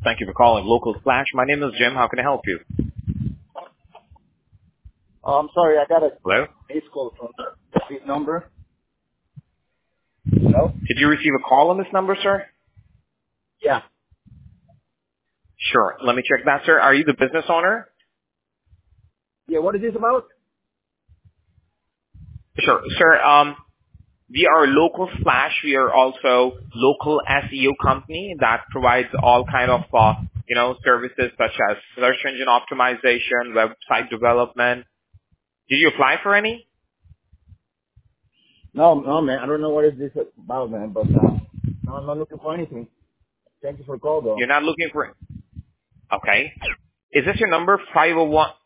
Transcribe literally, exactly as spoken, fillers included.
Thank you for calling Local Flash. My name is Jim. How can I help you? Oh, I'm sorry, I got a Hello? missed call from this number. Hello? Did you receive a call on this number, sir? Yeah. Sure. Let me check that, sir. Are you the business owner? Yeah, what is this about? Sure. Sir, um, we are Local Flash. We are also local S E O company that provides all kind of, uh, you know, services such as search engine optimization, website development. Did you apply for any? No, no, man, I don't know what is this about, man, but uh, no, I'm not looking for anything. Thank you for the call, though. You're not looking for... Okay. Is this your number, five oh one?